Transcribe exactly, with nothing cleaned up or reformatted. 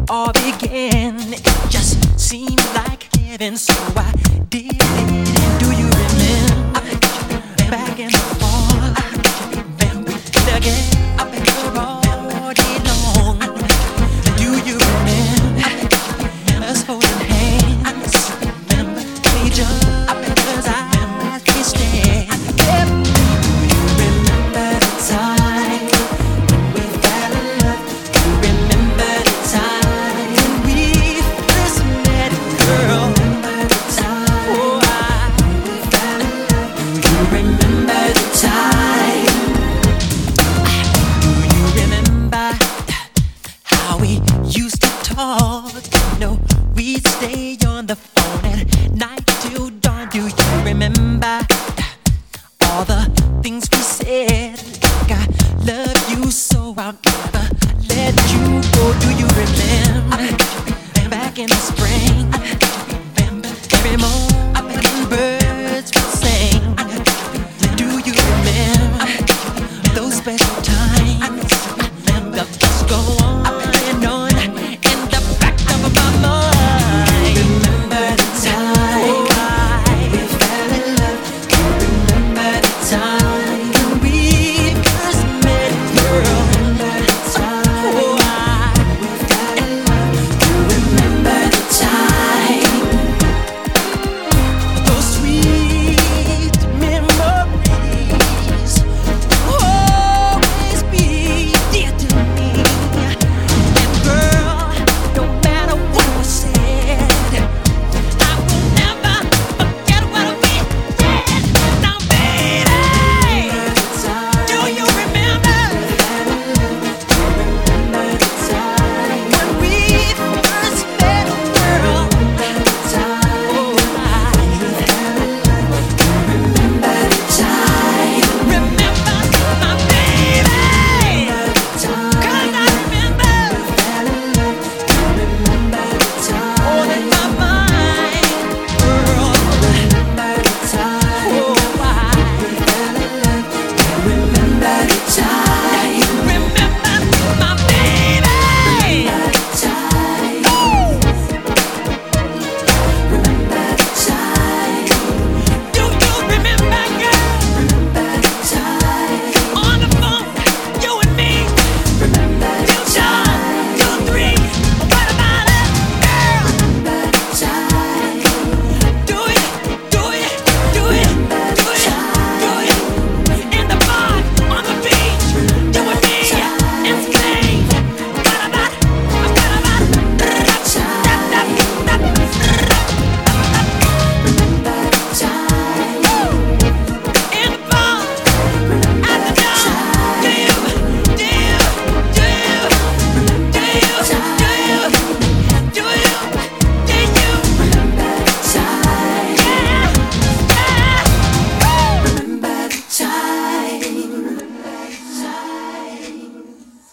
all began. It just seemed like heaven, so I did it. Do you remember back in the fall when we did again? We're all day long. Do you remember us holding hands? Remember each other's eyes we stared. Do you remember the time when we fell in love? Do you remember the time when we first met, girl? Remember the time, oh, I, when we fell in love? Do you remember the time? Do you remember how we used to talk? You know, we'd stay on the phone at night till dawn. Do you remember all the things we said? Like I love you so I'll never let you go. Do you remember back in the spring